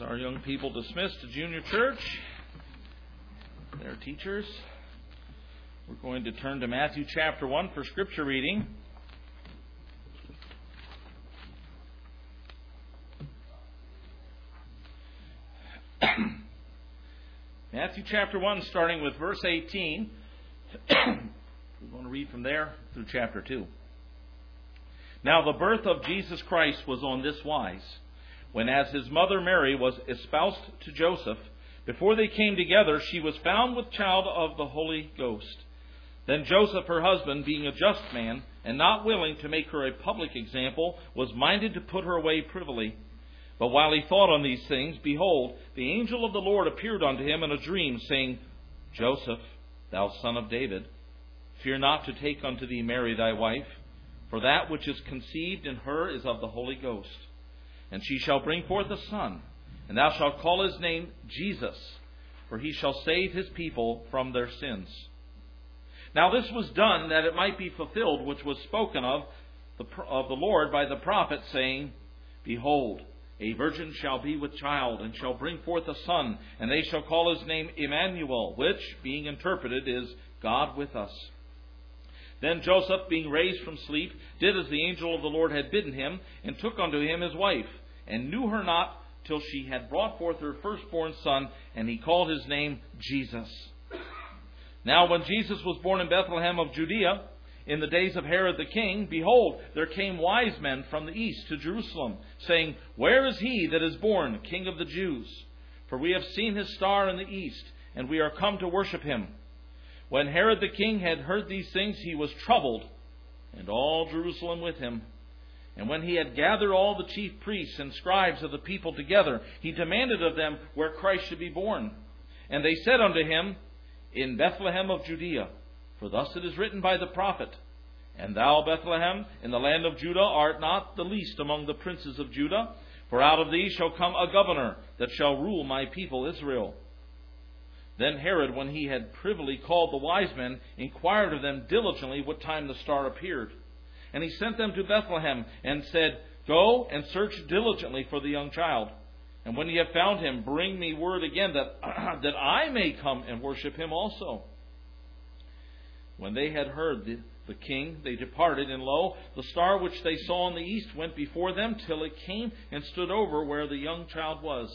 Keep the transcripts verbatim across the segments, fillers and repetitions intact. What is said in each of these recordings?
Our young people dismissed to junior church. Their teachers. We're going to turn to Matthew chapter one for scripture reading. Matthew chapter one, starting with verse eighteen. We're going to read from there through chapter two. Now the birth of Jesus Christ was on this wise. When as his mother Mary was espoused to Joseph, before they came together, she was found with child of the Holy Ghost. Then Joseph, her husband, being a just man, and not willing to make her a public example, was minded to put her away privily. But while he thought on these things, behold, the angel of the Lord appeared unto him in a dream, saying, Joseph, thou son of David, fear not to take unto thee Mary thy wife, for that which is conceived in her is of the Holy Ghost. And she shall bring forth a son, and thou shalt call his name Jesus, for he shall save his people from their sins. Now this was done that it might be fulfilled, which was spoken of the, of the Lord by the prophet, saying, Behold, a virgin shall be with child, and shall bring forth a son, and they shall call his name Emmanuel, which, being interpreted, is God with us. Then Joseph, being raised from sleep, did as the angel of the Lord had bidden him, and took unto him his wife, and knew her not till she had brought forth her firstborn son, and he called his name Jesus. Now when Jesus was born in Bethlehem of Judea, in the days of Herod the king, behold, there came wise men from the east to Jerusalem, saying, Where is he that is born, King of the Jews? For we have seen his star in the east, and we are come to worship him. When Herod the king had heard these things, he was troubled, and all Jerusalem with him. And when he had gathered all the chief priests and scribes of the people together, he demanded of them where Christ should be born. And they said unto him, In Bethlehem of Judea, for thus it is written by the prophet, And thou, Bethlehem, in the land of Judah, art not the least among the princes of Judah, for out of thee shall come a governor that shall rule my people Israel. Then Herod, when he had privily called the wise men, inquired of them diligently what time the star appeared. And he sent them to Bethlehem, and said, Go and search diligently for the young child. And when ye have found him, bring me word again, that, that I may come and worship him also. When they had heard the, the king, they departed, and lo, the star which they saw in the east went before them, till it came and stood over where the young child was.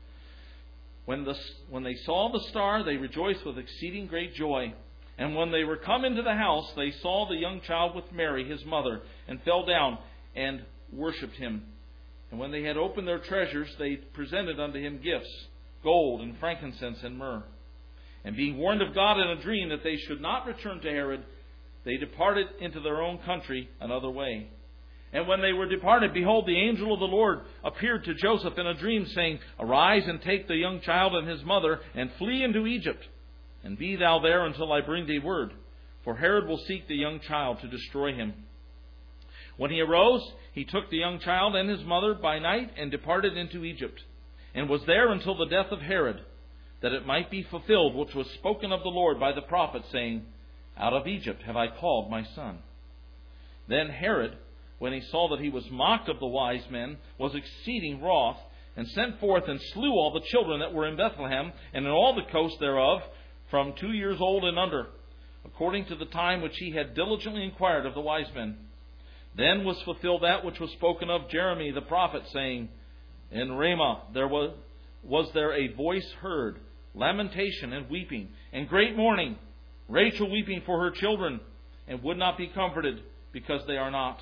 When, the, when they saw the star, they rejoiced with exceeding great joy. And when they were come into the house, they saw the young child with Mary, his mother, and fell down and worshipped him. And when they had opened their treasures, they presented unto him gifts, gold and frankincense and myrrh. And being warned of God in a dream that they should not return to Herod, they departed into their own country another way. And when they were departed, behold, the angel of the Lord appeared to Joseph in a dream, saying, Arise and take the young child and his mother, and flee into Egypt. And be thou there until I bring thee word. For Herod will seek the young child to destroy him. When he arose, he took the young child and his mother by night, and departed into Egypt, and was there until the death of Herod, that it might be fulfilled which was spoken of the Lord by the prophet, saying, Out of Egypt have I called my son. Then Herod, when he saw that he was mocked of the wise men, was exceeding wroth, and sent forth and slew all the children that were in Bethlehem, and in all the coast thereof, from two years old and under, according to the time which he had diligently inquired of the wise men. Then was fulfilled that which was spoken of Jeremy the prophet, saying, In Ramah there was, was there a voice heard, lamentation and weeping, and great mourning, Rachel weeping for her children, and would not be comforted, because they are not.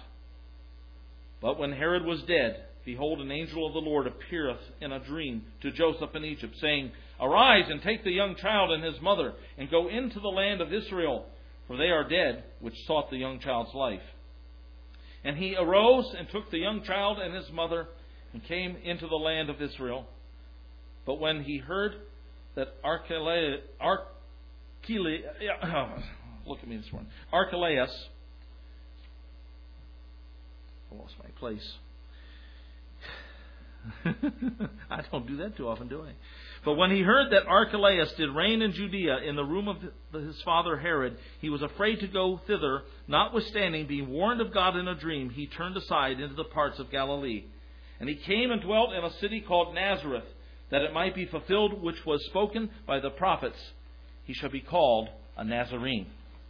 But when Herod was dead, behold, an angel of the Lord appeareth in a dream to Joseph in Egypt, saying, Arise and take the young child and his mother, and go into the land of Israel, for they are dead which sought the young child's life. And he arose and took the young child and his mother, and came into the land of Israel. But when he heard that Archelaus, Archelaus look at me this morning, Archelaus, I lost my place. I don't do that too often, do I? But when he heard that Archelaus did reign in Judea in the room of his father Herod, he was afraid to go thither. Notwithstanding, being warned of God in a dream, he turned aside into the parts of Galilee. And he came and dwelt in a city called Nazareth, that it might be fulfilled which was spoken by the prophets, he shall be called a Nazarene.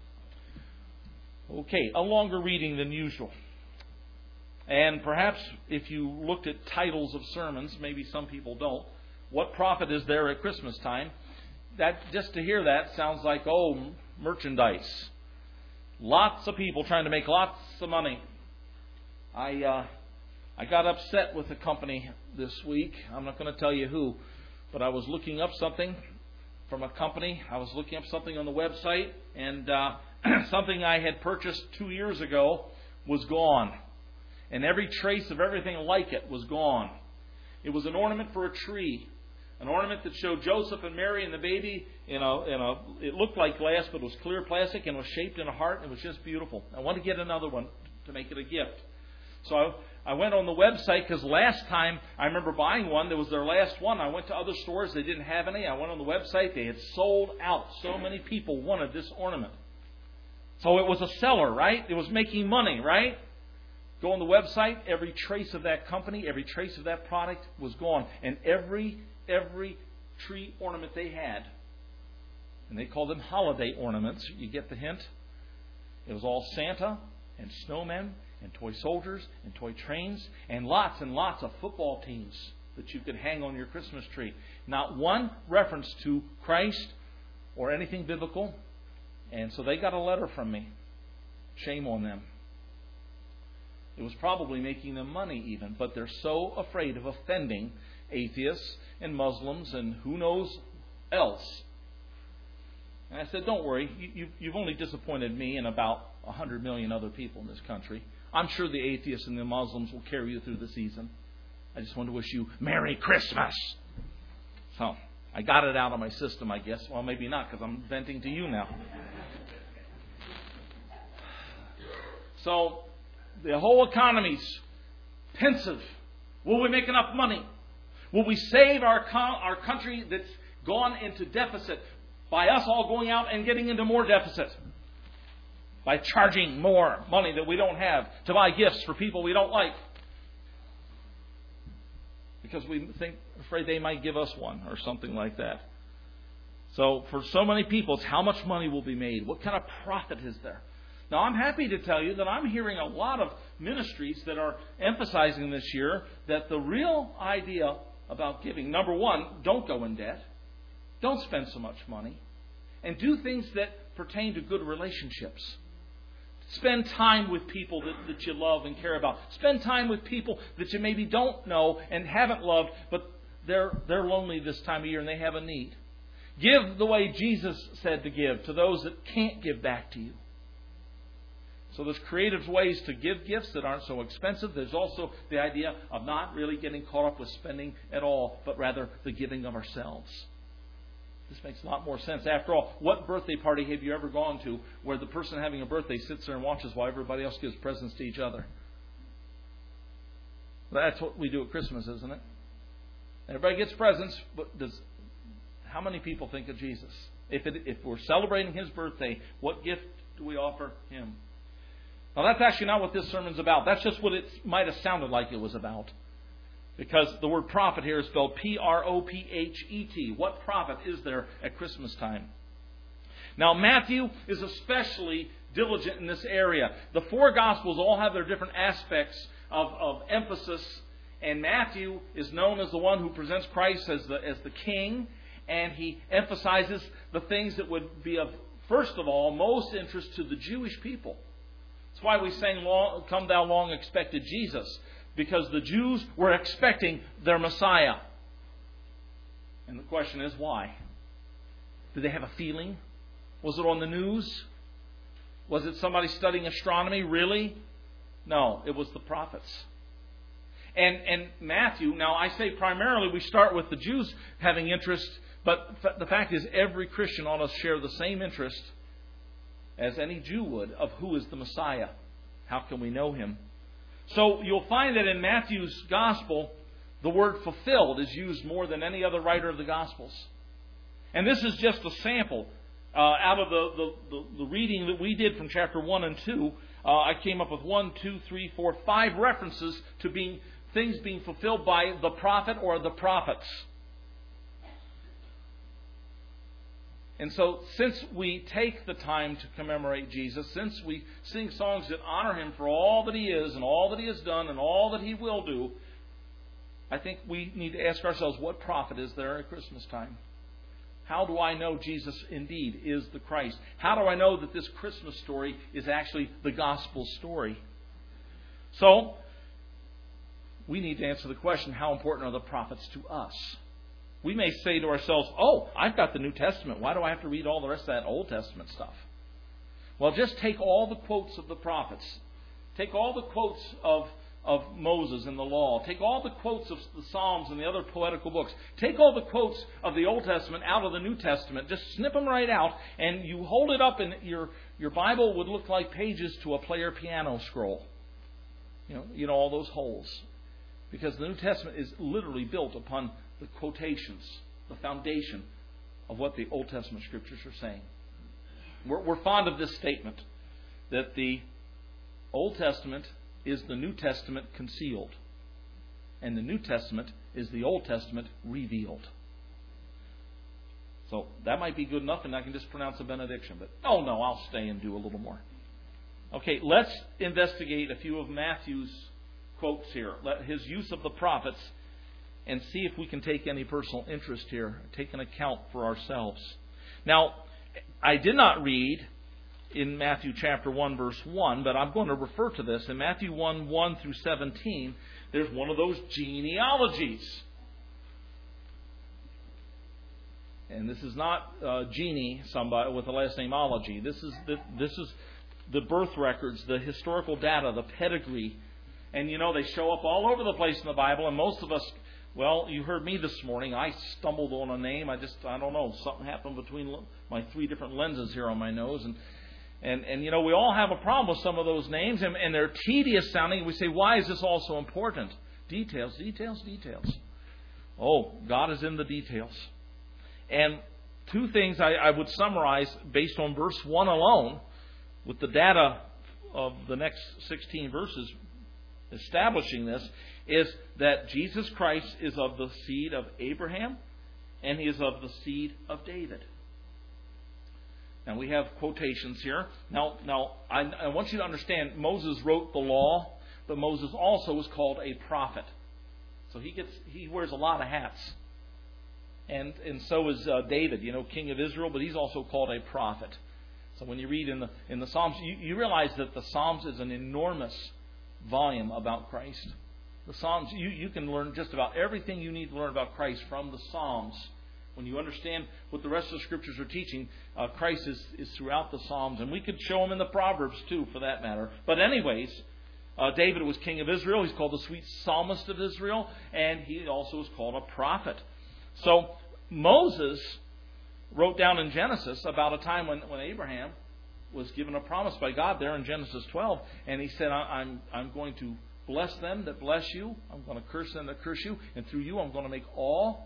Okay, a longer reading than usual. And perhaps if you looked at titles of sermons, maybe some people don't, what prophet is there at Christmas time? That just to hear that sounds like, oh, merchandise. Lots of people trying to make lots of money. I uh, I got upset with a company this week. I'm not going to tell you who, but I was looking up something from a company. I was looking up something on the website, and uh, something I had purchased two years ago was gone. And every trace of everything like it was gone. It was an ornament for a tree. An ornament that showed Joseph and Mary and the baby in a, in a, it looked like glass, but it was clear plastic and was shaped in a heart. And it was just beautiful. I want to get another one to make it a gift. So I, I went on the website because last time I remember buying one, that was their last one. I went to other stores, they didn't have any. I went on the website, they had sold out. So many people wanted this ornament. So it was a seller, right? It was making money, right? Go on the website, every trace of that company, every trace of that product was gone. And every every tree ornament they had, and they called them holiday ornaments. You get the hint? It was all Santa and snowmen and toy soldiers and toy trains and lots and lots of football teams that you could hang on your Christmas tree. Not one reference to Christ or anything biblical. And so they got a letter from me. Shame on them. It was probably making them money even, but they're so afraid of offending atheists and Muslims and who knows else. And I said, don't worry, you, you've only disappointed me and about a hundred million other people in this country. I'm sure the atheists and the Muslims will carry you through the season. I just want to wish you Merry Christmas. So, I got it out of my system, I guess. Well, maybe not, because I'm venting to you now. So, the whole economy's pensive. Will we make enough money? Will we save our co- our country that's gone into deficit by us all going out and getting into more deficit? By charging more money that we don't have to buy gifts for people we don't like. Because we think, afraid they might give us one or something like that. So for so many people, it's how much money will be made? What kind of profit is there? Now, I'm happy to tell you that I'm hearing a lot of ministries that are emphasizing this year that the real idea about giving, number one, don't go in debt. Don't spend so much money. And do things that pertain to good relationships. Spend time with people that, that you love and care about. Spend time with people that you maybe don't know and haven't loved, but they're, they're lonely this time of year and they have a need. Give the way Jesus said to give to those that can't give back to you. So there's creative ways to give gifts that aren't so expensive. There's also the idea of not really getting caught up with spending at all, but rather the giving of ourselves. This makes a lot more sense. After all, what birthday party have you ever gone to where the person having a birthday sits there and watches while everybody else gives presents to each other? That's what we do at Christmas, isn't it? Everybody gets presents, but does how many people think of Jesus? If it, if we're celebrating His birthday, what gift do we offer Him? Now, that's actually not what this sermon's about. That's just what it might have sounded like it was about. Because the word prophet here is spelled P R O P H E T. What prophet is there at Christmas time? Now, Matthew is especially diligent in this area. The four Gospels all have their different aspects of, of emphasis. And Matthew is known as the one who presents Christ as the, as the king. And he emphasizes the things that would be of, first of all, most interest to the Jewish people. That's why we sang, long, Come Thou Long Expected Jesus. Because the Jews were expecting their Messiah. And the question is, why? Did they have a feeling? Was it on the news? Was it somebody studying astronomy? Really? No, it was the prophets. And, and Matthew, now I say primarily we start with the Jews having interest, but the fact is every Christian ought to share the same interest as any Jew would of who is the Messiah. How can we know Him? So you'll find that in Matthew's Gospel, the word fulfilled is used more than any other writer of the Gospels. And this is just a sample. Uh, out of the, the, the, the reading that we did from chapter one and two, uh, I came up with one, two, three, four, five references to being things being fulfilled by the prophet or the prophets. And so, since we take the time to commemorate Jesus, since we sing songs that honor Him for all that He is and all that He has done and all that He will do, I think we need to ask ourselves, what profit is there at Christmas time? How do I know Jesus indeed is the Christ? How do I know that this Christmas story is actually the gospel story? So, we need to answer the question, how important are the prophets to us? We may say to ourselves, oh, I've got the New Testament. Why do I have to read all the rest of that Old Testament stuff? Well, just take all the quotes of the prophets. Take all the quotes of, of Moses and the law. Take all the quotes of the Psalms and the other poetical books. Take all the quotes of the Old Testament out of the New Testament. Just snip them right out, and you hold it up, and your, your Bible would look like pages to a player piano scroll. You know, you know, all those holes. Because the New Testament is literally built upon the quotations, the foundation of what the Old Testament Scriptures are saying. We're, we're fond of this statement, that the Old Testament is the New Testament concealed, and the New Testament is the Old Testament revealed. So that might be good enough, and I can just pronounce a benediction. But, oh no, I'll stay and do a little more. Okay, let's investigate a few of Matthew's quotes here, his use of the prophets, and see if we can take any personal interest here, take an account for ourselves. Now, I did not read in Matthew chapter one, verse one, but I'm going to refer to this. In Matthew one, one through seventeen, there's one of those genealogies. And this is not uh, genie, somebody with the last name ology. This is the, this is the birth records, the historical data, the pedigree. And you know, they show up all over the place in the Bible, and most of us, well, you heard me this morning. I stumbled on a name. I just, I don't know, something happened between my three different lenses here on my nose. And, and, and you know, we all have a problem with some of those names, and, and they're tedious sounding. We say, why is this all so important? Details, details, details. Oh, God is in the details. And two things I, I would summarize based on verse one alone, with the data of the next sixteen verses establishing this, is that Jesus Christ is of the seed of Abraham, and He is of the seed of David. Now we have quotations here. Now, now I, I want you to understand, Moses wrote the law, but Moses also was called a prophet. So he gets he wears a lot of hats. And and so is uh, David, you know, king of Israel, but he's also called a prophet. So when you read in the in the Psalms, you, you realize that the Psalms is an enormous volume about Christ. The Psalms, you, you can learn just about everything you need to learn about Christ from the Psalms. When you understand what the rest of the Scriptures are teaching, uh, Christ is, is throughout the Psalms. And we could show Him in the Proverbs too, for that matter. But anyways, uh, David was king of Israel. He's called the sweet psalmist of Israel. And he also is called a prophet. So Moses wrote down in Genesis about a time when, when Abraham was given a promise by God there in Genesis twelve. And he said, I'm, I'm going to bless them that bless you. I'm going to curse them that curse you. And through you, I'm going to make all,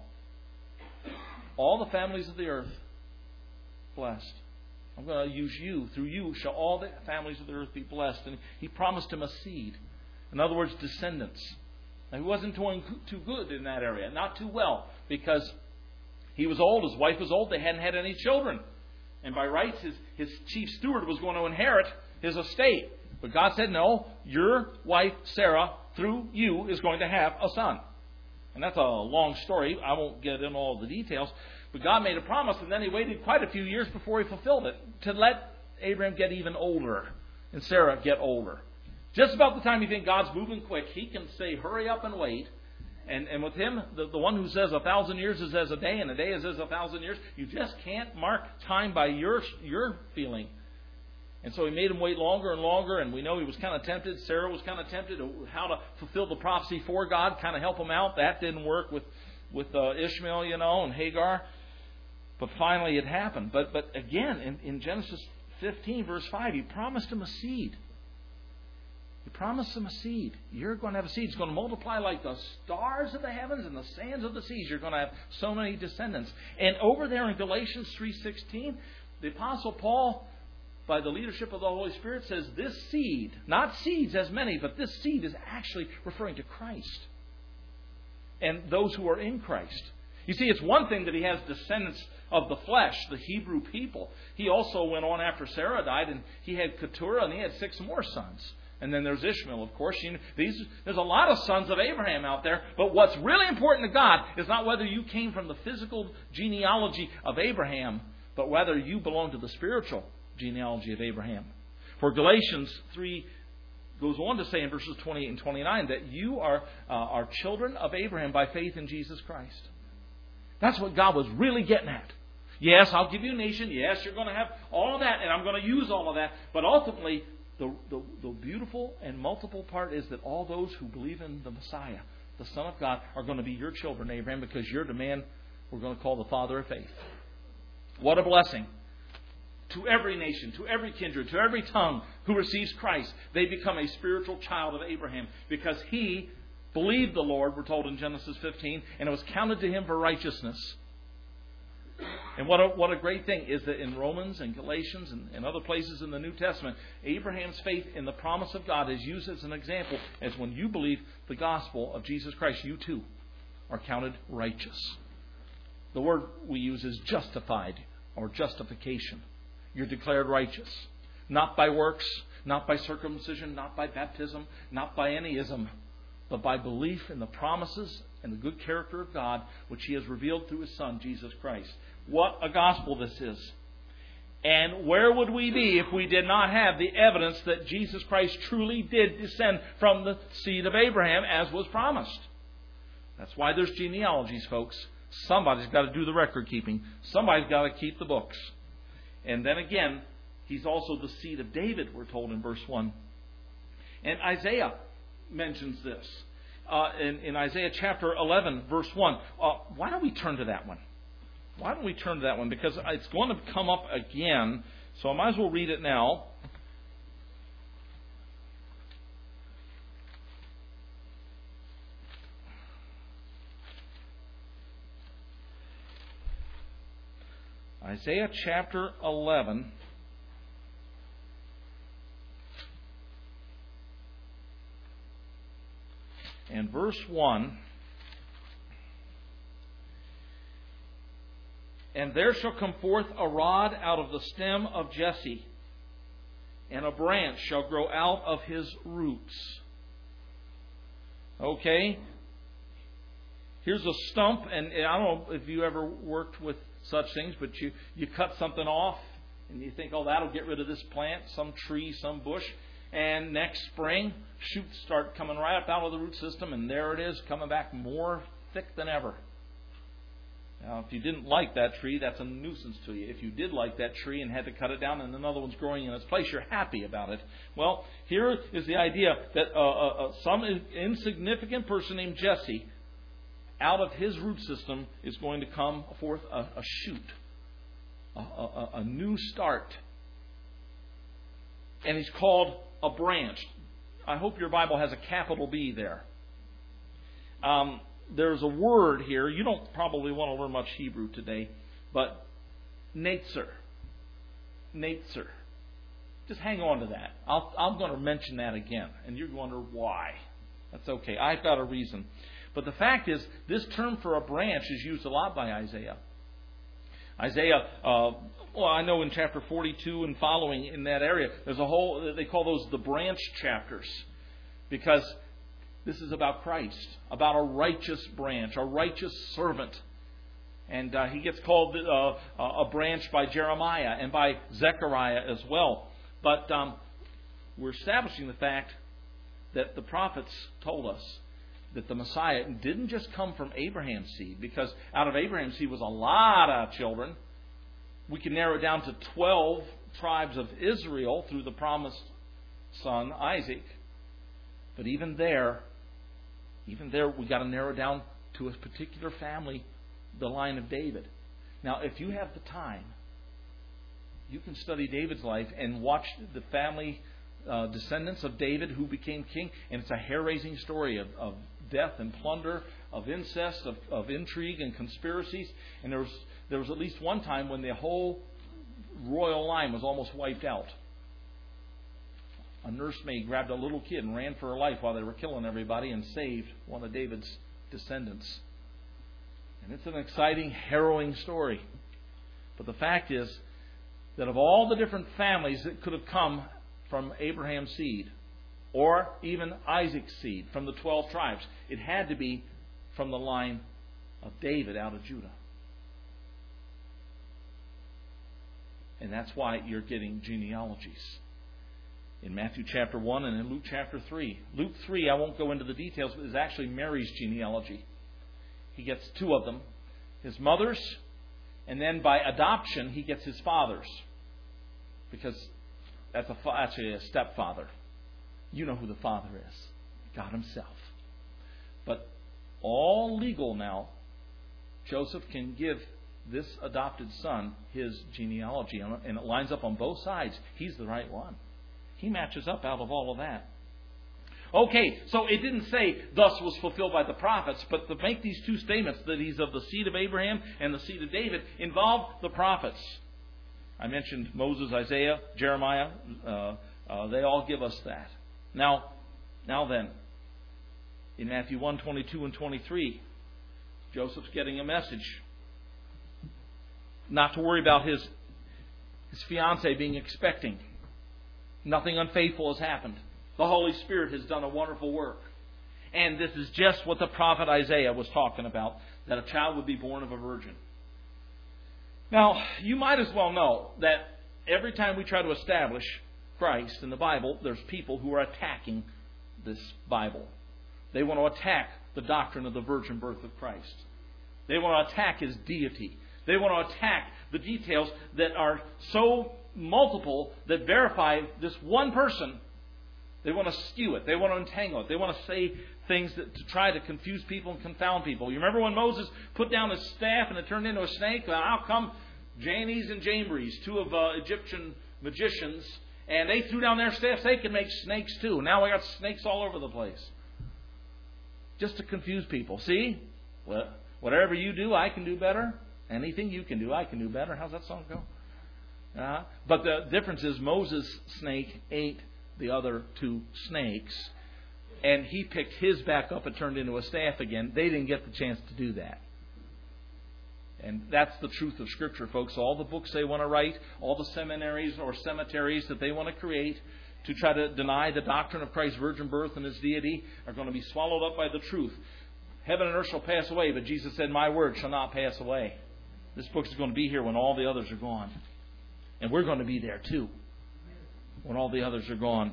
all the families of the earth blessed. I'm going to use you. Through you shall all the families of the earth be blessed. And he promised him a seed. In other words, descendants. Now, he wasn't doing too good in that area. Not too well. Because he was old. His wife was old. They hadn't had any children. And by rights, his, his chief steward was going to inherit his estate. But God said, no, your wife, Sarah, through you, is going to have a son. And that's a long story. I won't get into all the details. But God made a promise, and then He waited quite a few years before He fulfilled it to let Abraham get even older and Sarah get older. Just about the time you think God's moving quick, He can say, hurry up and wait. And, and with Him, the, the one who says a thousand years is as a day, and a day is as a thousand years, you just can't mark time by your your feeling. And so He made him wait longer and longer, and we know he was kind of tempted. Sarah was kind of tempted how to fulfill the prophecy for God, kind of help him out. That didn't work with, with uh, Ishmael, you know, and Hagar. But finally it happened. But but again, in, in Genesis fifteen, verse five, He promised him a seed. He promised him a seed. You're going to have a seed. It's going to multiply like the stars of the heavens and the sands of the seas. You're going to have so many descendants. And over there in Galatians three sixteen, the Apostle Paul, by the leadership of the Holy Spirit, says this seed, not seeds as many, but this seed is actually referring to Christ and those who are in Christ. You see, it's one thing that he has descendants of the flesh, the Hebrew people. He also went on after Sarah died, and he had Keturah, and he had six more sons. And then there's Ishmael, of course. You know, these, there's a lot of sons of Abraham out there. But what's really important to God is not whether you came from the physical genealogy of Abraham, but whether you belong to the spiritual genealogy of Abraham. For Galatians three goes on to say in verses twenty-eight and twenty-nine that you are, uh, are children of Abraham by faith in Jesus Christ. That's what God was really getting at. Yes, I'll give you a nation. Yes, you're going to have all of that, and I'm going to use all of that. But ultimately, the, the, the beautiful and multiple part is that all those who believe in the Messiah, the Son of God, are going to be your children, Abraham, because you're the man we're going to call the father of faith. What a blessing. To every nation, to every kindred, to every tongue who receives Christ, they become a spiritual child of Abraham because he believed the Lord, we're told in Genesis fifteen, and it was counted to him for righteousness. And what a, what a great thing is that in Romans and Galatians and, and other places in the New Testament, Abraham's faith in the promise of God is used as an example as when you believe the gospel of Jesus Christ, you too are counted righteous. The word we use is justified or justification. You're declared righteous. Not by works, not by circumcision, not by baptism, not by any ism, but by belief in the promises and the good character of God, which He has revealed through His Son, Jesus Christ. What a gospel this is. And where would we be if we did not have the evidence that Jesus Christ truly did descend from the seed of Abraham, as was promised? That's why there's genealogies, folks. Somebody's got to do the record keeping. Somebody's got to keep the books. And then again, He's also the seed of David, we're told in verse one. And Isaiah mentions this. Uh, in, in Isaiah chapter eleven, verse one. Uh, why don't we turn to that one? Why don't we turn to that one? Because it's going to come up again, so I might as well read it now. Isaiah chapter eleven. And verse one. And there shall come forth a rod out of the stem of Jesse, and a branch shall grow out of his roots. Okay? Here's a stump, and I don't know if you ever worked with such things, but you, you cut something off, and you think, oh, that'll get rid of this plant, some tree, some bush. And next spring, shoots start coming right up out of the root system, and there it is, coming back more thick than ever. Now, if you didn't like that tree, that's a nuisance to you. If you did like that tree and had to cut it down and another one's growing in its place, you're happy about it. Well, here is the idea that uh, uh, some insignificant person named Jesse, out of his root system is going to come forth a, a shoot, a, a, a new start. And he's called a branch. I hope your Bible has a capital B there. Um, there's a word here. You don't probably want to learn much Hebrew today, but Netzer. Netzer. Just hang on to that. I'll, I'm going to mention that again, and you're going to wonder why. That's okay. I've got a reason. But the fact is, this term for a branch is used a lot by Isaiah. Isaiah, uh, well, I know in chapter forty-two and following in that area, there's a whole, they call those the branch chapters. Because this is about Christ, about a righteous branch, a righteous servant. And uh, he gets called uh, a branch by Jeremiah and by Zechariah as well. But um, we're establishing the fact that the prophets told us that the Messiah didn't just come from Abraham's seed, because out of Abraham's seed was a lot of children. We can narrow it down to twelve tribes of Israel through the promised son, Isaac. But even there, even there, we got to narrow down to a particular family, the line of David. Now, if you have the time, you can study David's life and watch the family uh, descendants of David who became king, and it's a hair-raising story of, of death and plunder, of incest, of, of intrigue and conspiracies. And there was there was at least one time when the whole royal line was almost wiped out. A nursemaid grabbed a little kid and ran for her life while they were killing everybody and saved one of David's descendants. And it's an exciting, harrowing story. But the fact is that of all the different families that could have come from Abraham's seed, or even Isaac's seed from the twelve tribes, it had to be from the line of David out of Judah. And that's why you're getting genealogies in Matthew chapter one and in Luke chapter three. Luke three, I won't go into the details, but is actually Mary's genealogy. He gets two of them. His mother's, and then by adoption, he gets his father's. Because that's a, actually a stepfather. You know who the father is. God Himself. But all legal now, Joseph can give this adopted son his genealogy, and it lines up on both sides. He's the right one. He matches up out of all of that. Okay, so it didn't say, thus was fulfilled by the prophets, but to make these two statements, that he's of the seed of Abraham and the seed of David, involve the prophets. I mentioned Moses, Isaiah, Jeremiah. Uh, uh, they all give us that. Now, now then, in Matthew one, twenty-two and twenty-three, Joseph's getting a message. Not to worry about his, his fiancée being expecting. Nothing unfaithful has happened. The Holy Spirit has done a wonderful work. And this is just what the prophet Isaiah was talking about, that a child would be born of a virgin. Now, you might as well know that every time we try to establish Christ in the Bible, there's people who are attacking this Bible. They want to attack the doctrine of the virgin birth of Christ. They want to attack His deity. They want to attack the details that are so multiple that verify this one person. They want to skew it. They want to entangle it. They want to say things that, to try to confuse people and confound people. You remember when Moses put down his staff and it turned into a snake? Well, how come Jannes and Jambres, two of uh, Egyptian magicians, and they threw down their staffs? They could make snakes too. Now we got snakes all over the place. Just to confuse people. See? Well, whatever you do, I can do better. Anything you can do, I can do better. How's that song go? Uh, but the difference is Moses' snake ate the other two snakes, and he picked his back up and turned into a staff again. They didn't get the chance to do that. And that's the truth of Scripture, folks. All the books they want to write, all the seminaries or cemeteries that they want to create to try to deny the doctrine of Christ's virgin birth and His deity are going to be swallowed up by the truth. Heaven and earth shall pass away, but Jesus said, my word shall not pass away. This book is going to be here when all the others are gone. And we're going to be there too, when all the others are gone.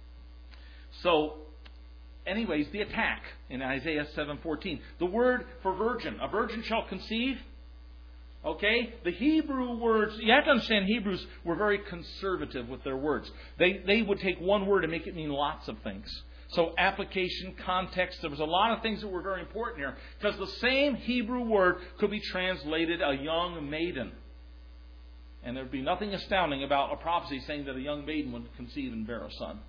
So, anyways, the attack in Isaiah seven fourteen. The word for virgin. A virgin shall conceive. Okay? The Hebrew words, you have to understand Hebrews were very conservative with their words. They, they would take one word and make it mean lots of things. So application, context, there was a lot of things that were very important here. Because the same Hebrew word could be translated a young maiden. And there would be nothing astounding about a prophecy saying that a young maiden would conceive and bear a son.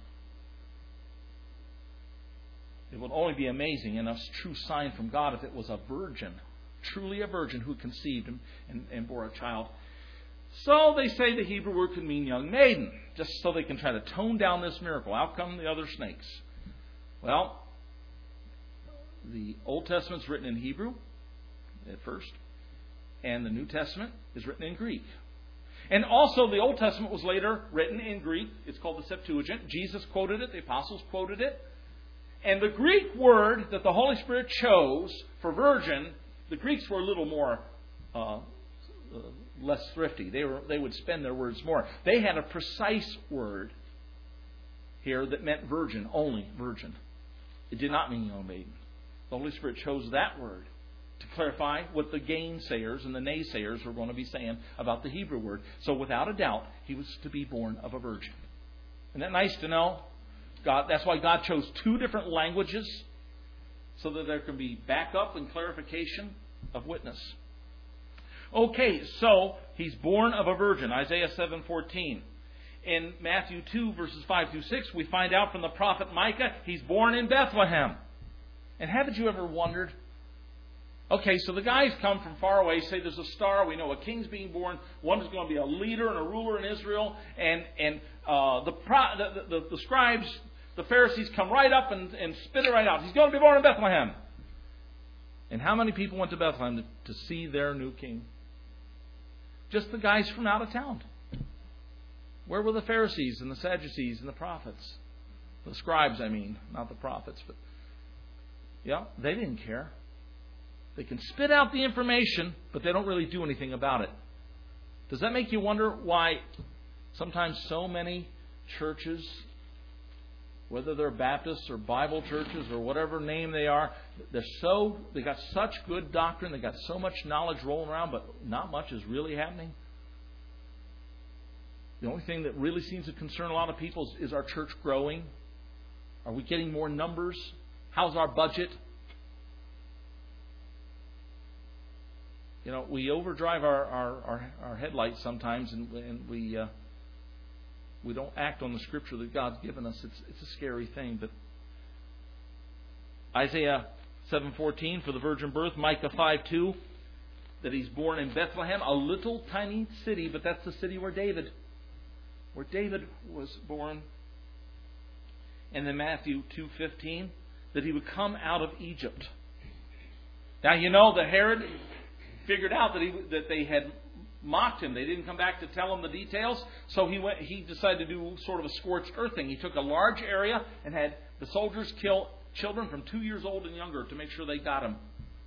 It would only be amazing and a true sign from God if it was a virgin, truly a virgin who conceived and, and, and bore a child. So they say the Hebrew word could mean young maiden, just so they can try to tone down this miracle. Out come the other snakes. Well, the Old Testament's written in Hebrew at first, and the New Testament is written in Greek. And also the Old Testament was later written in Greek. It's called the Septuagint. Jesus quoted it. The apostles quoted it. And the Greek word that the Holy Spirit chose for virgin, the Greeks were a little more uh, uh, less thrifty. They were they would spend their words more. They had a precise word here that meant virgin, only virgin. It did not mean young maiden. The Holy Spirit chose that word to clarify what the gainsayers and the naysayers were going to be saying about the Hebrew word. So without a doubt, he was to be born of a virgin. Isn't that nice to know? God, that's why God chose two different languages, so that there can be backup and clarification of witness. Okay, so he's born of a virgin, Isaiah seven fourteen. In Matthew two, verses five through six, we find out from the prophet Micah, he's born in Bethlehem. And haven't you ever wondered? Okay, so the guys come from far away, say there's a star, we know a king's being born, one is going to be a leader and a ruler in Israel, and and uh, the, pro, the, the the scribes, the Pharisees come right up and, and spit it right out. He's going to be born in Bethlehem. And how many people went to Bethlehem to, to see their new king? Just the guys from out of town. Where were the Pharisees and the Sadducees and the prophets? The scribes, I mean, not the prophets. But yeah, they didn't care. They can spit out the information, but they don't really do anything about it. Does that make you wonder why sometimes so many churches, whether they're Baptists or Bible churches or whatever name they are, they're so they got such good doctrine, they got so much knowledge rolling around, but not much is really happening? The only thing that really seems to concern a lot of people is, is our church growing? Are we getting more numbers? How's our budget? You know, we overdrive our, our, our, our headlights sometimes, and, and we uh, we don't act on the Scripture that God's given us. It's it's a scary thing. But Isaiah seven fourteen for the virgin birth, Micah five two that He's born in Bethlehem, a little tiny city, but that's the city where David where David was born. And then Matthew two fifteen that He would come out of Egypt. Now you know that Herod figured out that he that they had mocked him. They didn't come back to tell him the details. So he went. He decided to do sort of a scorched earth thing. He took a large area and had the soldiers kill children from two years old and younger to make sure they got him.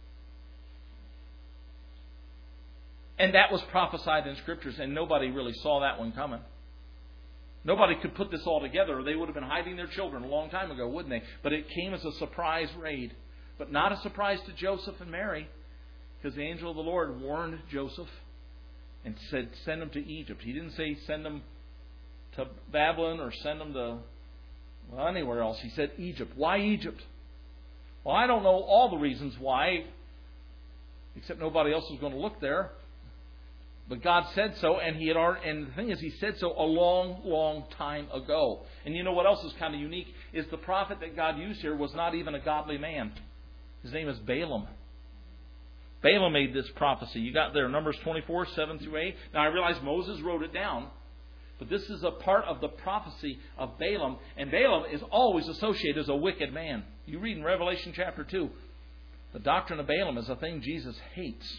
And that was prophesied in Scriptures, and nobody really saw that one coming. Nobody could put this all together, or they would have been hiding their children a long time ago, wouldn't they? But it came as a surprise raid. But not a surprise to Joseph and Mary, because the angel of the Lord warned Joseph and said, send them to Egypt. He didn't say send them to Babylon or send them to well, anywhere else. He said Egypt. Why Egypt? Well, I don't know all the reasons why, except nobody else was going to look there. But God said so, and He had already, and the thing is, He said so a long, long time ago. And you know what else is kind of unique? Is the prophet that God used here was not even a godly man. His name is Balaam. Balaam made this prophecy. You got there, Numbers twenty-four, seven through eight. Now I realize Moses wrote it down, but this is a part of the prophecy of Balaam. And Balaam is always associated as a wicked man. You read in Revelation chapter two, the doctrine of Balaam is a thing Jesus hates.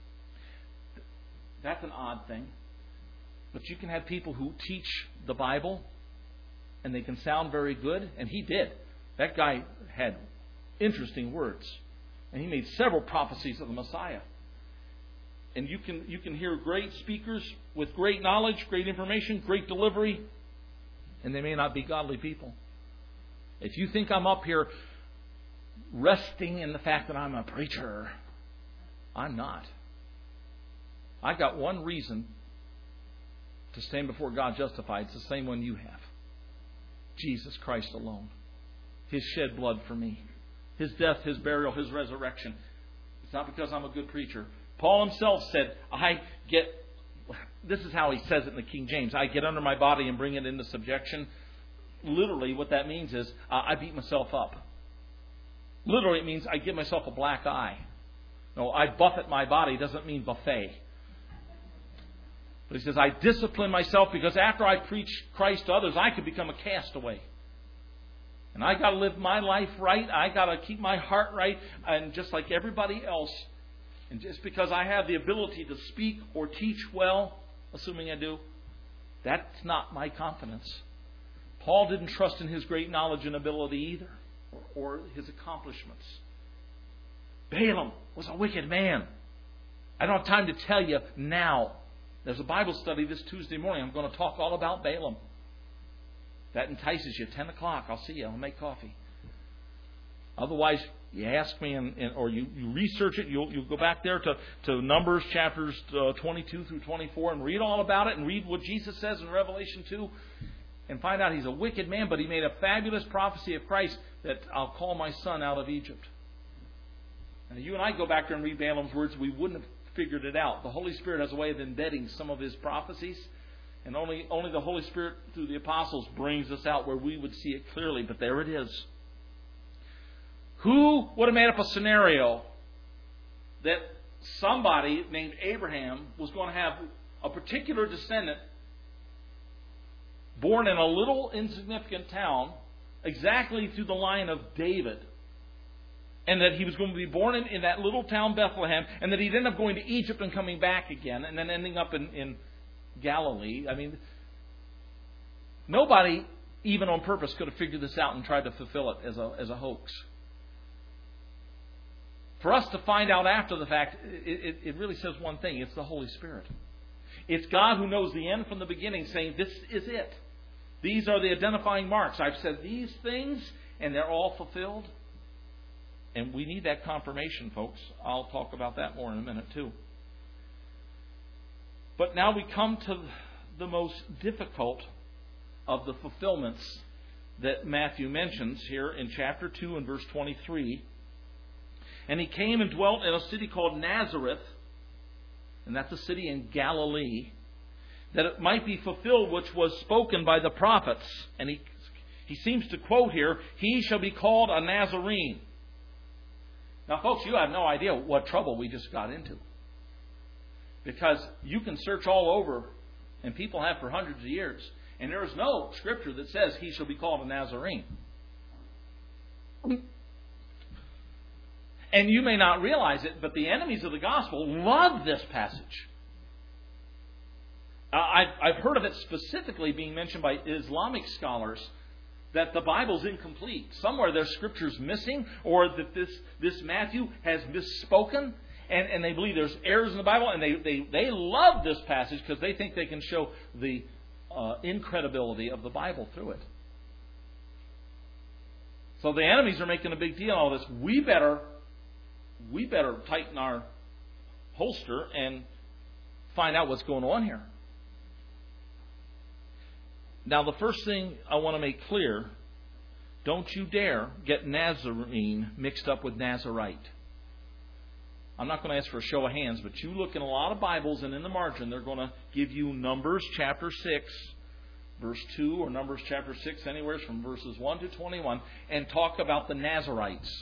That's an odd thing. But you can have people who teach the Bible, and they can sound very good, and he did. That guy had interesting words. And he made several prophecies of the Messiah. And you can you can hear great speakers with great knowledge, great information, great delivery, and they may not be godly people. If you think I'm up here resting in the fact that I'm a preacher, I'm not. I got one reason to stand before God justified. It's the same one you have. Jesus Christ alone. His shed blood for me. His death, His burial, His resurrection. It's not because I'm a good preacher. Paul himself said, I get, this is how he says it in the King James, I get under my body and bring it into subjection. Literally what that means is, uh, I beat myself up. Literally it means I give myself a black eye. No, I buffet my body doesn't mean buffet. But he says, I discipline myself because after I preach Christ to others, I could become a castaway. And I got to live my life right. I got to keep my heart right. And just like everybody else, and just because I have the ability to speak or teach well, assuming I do, that's not my confidence. Paul didn't trust in his great knowledge and ability either, or, or his accomplishments. Balaam was a wicked man. I don't have time to tell you now. There's a Bible study this Tuesday morning. I'm going to talk all about Balaam. That entices you. ten o'clock. I'll see you. I'll make coffee. Otherwise, you ask me and, and, or you, you research it. You'll, you'll go back there to, to Numbers chapters uh, twenty-two through twenty-four and read all about it and read what Jesus says in Revelation two and find out he's a wicked man, but he made a fabulous prophecy of Christ that I'll call my son out of Egypt. Now, you and I go back there and read Balaam's words, we wouldn't have figured it out. The Holy Spirit has a way of embedding some of his prophecies. And only, only the Holy Spirit through the apostles brings us out where we would see it clearly. But there it is. Who would have made up a scenario that somebody named Abraham was going to have a particular descendant born in a little insignificant town exactly through the line of David, and that he was going to be born in, in that little town Bethlehem, and that he'd end up going to Egypt and coming back again, and then ending up in, in Galilee. I mean, nobody, even on purpose, could have figured this out and tried to fulfill it as a, as a hoax. For us to find out after the fact, it, it, it really says one thing. It's the Holy Spirit. It's God who knows the end from the beginning, saying, this is it. These are the identifying marks. I've said these things, and they're all fulfilled. And we need that confirmation, folks. I'll talk about that more in a minute, too. But now we come to the most difficult of the fulfillments that Matthew mentions here in chapter two and verse twenty-three. And he came and dwelt in a city called Nazareth, and that's a city in Galilee, that it might be fulfilled which was spoken by the prophets. And he, he seems to quote here, he shall be called a Nazarene. Now, folks, you have no idea what trouble we just got into. Because you can search all over, and people have for hundreds of years, and there is no scripture that says he shall be called a Nazarene. And you may not realize it, but the enemies of the gospel love this passage. Uh, I've, I've heard of it specifically being mentioned by Islamic scholars that the Bible's incomplete. Somewhere there's scriptures missing, or that this, this Matthew has misspoken, and, and they believe there's errors in the Bible, and they, they, they love this passage because they think they can show the uh, incredibility of the Bible through it. So the enemies are making a big deal out of this. We better... We better tighten our holster and find out what's going on here. Now, the first thing I want to make clear, don't you dare get Nazarene mixed up with Nazarite. I'm not going to ask for a show of hands, but you look in a lot of Bibles, and in the margin, they're going to give you Numbers chapter six, verse two, or Numbers chapter six, anywhere from verses one to twenty-one, and talk about the Nazarites.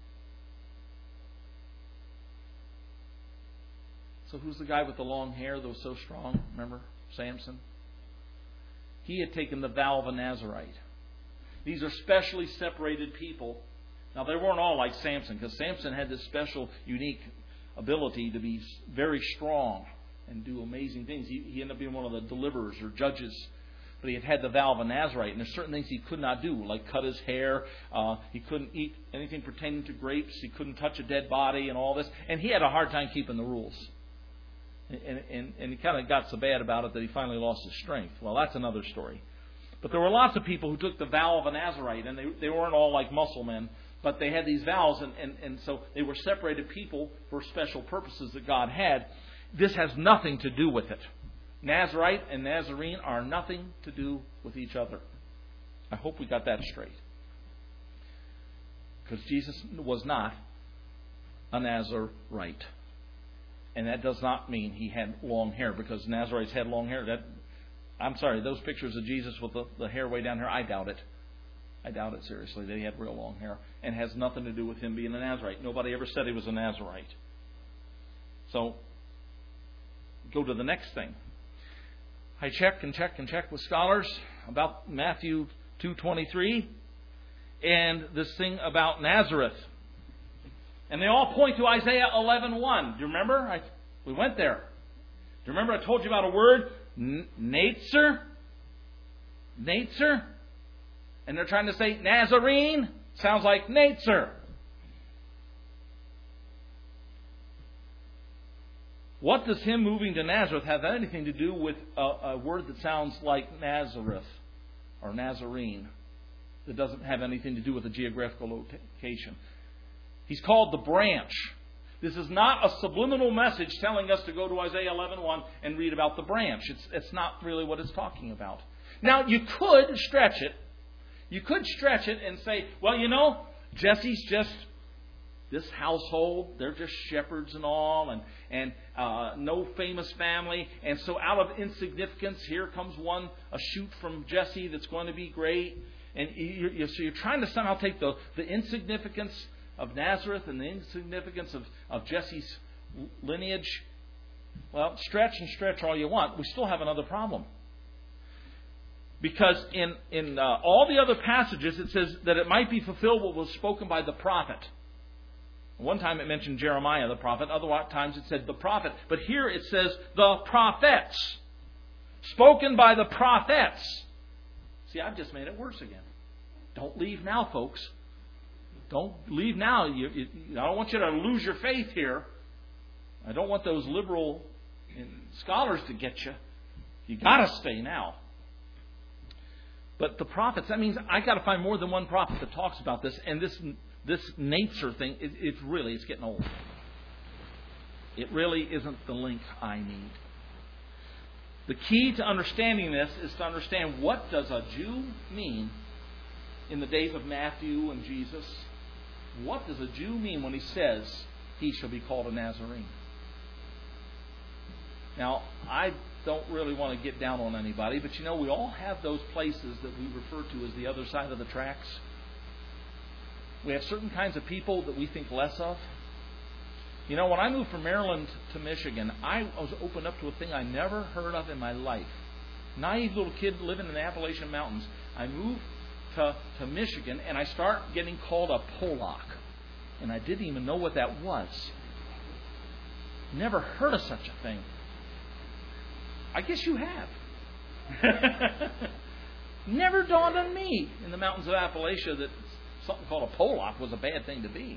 So who's the guy with the long hair that was so strong? Remember Samson? He had taken the vow of a Nazarite. These are specially separated people. Now, they weren't all like Samson, because Samson had this special, unique ability to be very strong and do amazing things. He, he ended up being one of the deliverers or judges. But he had had the vow of a Nazarite, and there's certain things he could not do, like cut his hair. Uh, he couldn't eat anything pertaining to grapes. He couldn't touch a dead body and all this. And he had a hard time keeping the rules. And, and, and he kind of got so bad about it that he finally lost his strength. Well, that's another story. But there were lots of people who took the vow of a Nazarite, and they, they weren't all like muscle men, but they had these vows, and, and, and so they were separated people for special purposes that God had. This has nothing to do with it. Nazarite and Nazarene are nothing to do with each other. I hope we got that straight. Because Jesus was not a Nazarite. And that does not mean he had long hair, because Nazarites had long hair. That, I'm sorry, those pictures of Jesus with the, the hair way down here, I doubt it. I doubt it seriously that he had real long hair. And has nothing to do with him being a Nazarite. Nobody ever said he was a Nazarite. So, go to the next thing. I check and check and check with scholars about Matthew two twenty-three and this thing about Nazareth. And they all point to Isaiah eleven one. Do you remember? I, we went there. Do you remember I told you about a word? N- Natzer? Natzer? And they're trying to say Nazarene. Sounds like Natzer. What does him moving to Nazareth have anything to do with a, a word that sounds like Nazareth or Nazarene that doesn't have anything to do with a geographical location? He's called the branch. This is not a subliminal message telling us to go to Isaiah eleven one and read about the branch. It's, it's not really what it's talking about. Now, you could stretch it. You could stretch it and say, well, you know, Jesse's just this household. They're just shepherds and all, and, and uh, no famous family. And so out of insignificance, here comes one, a shoot from Jesse that's going to be great. And you're, you're, so you're trying to somehow take the, the insignificance of Nazareth and the insignificance of, of Jesse's lineage. Well, stretch and stretch all you want. We still have another problem. Because in, in uh, all the other passages, it says that it might be fulfilled what was spoken by the prophet. One time it mentioned Jeremiah the prophet. Other times it said the prophet. But here it says the prophets. Spoken by the prophets. See, I've just made it worse again. Don't leave now, folks. Don't leave now. You, you, I don't want you to lose your faith here. I don't want those liberal scholars to get you. You got to stay now. But the prophets, that means I got to find more than one prophet that talks about this. And this this nature thing, it, it's really, it's getting old. It really isn't the link I need. The key to understanding this is to understand, what does a Jew mean in the days of Matthew and Jesus? What does a Jew mean when he says he shall be called a Nazarene? Now, I don't really want to get down on anybody, but you know, we all have those places that we refer to as the other side of the tracks. We have certain kinds of people that we think less of. You know, when I moved from Maryland to Michigan, I was opened up to a thing I never heard of in my life. Naive little kid living in the Appalachian Mountains. I moved to, to Michigan, and I start getting called a Polak. And I didn't even know what that was. Never heard of such a thing. I guess you have. Never dawned on me in the mountains of Appalachia that something called a Polak was a bad thing to be.